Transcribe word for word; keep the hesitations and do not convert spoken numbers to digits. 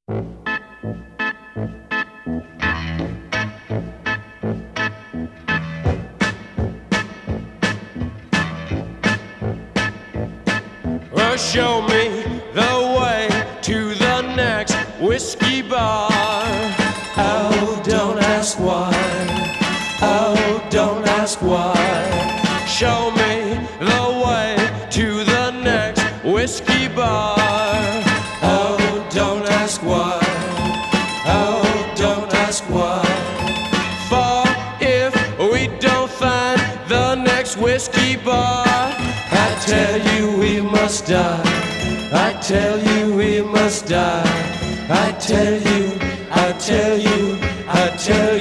Well, show me the way to the next whiskey bar. Oh, don't ask why. Oh, don't ask why. Show me the way to the next whiskey bar. Oh, don't ask why. Oh, don't ask why. For if we don't find the next whiskey bar, I tell you we must die. I tell you we must die. I tell you, I tell you, I tell you.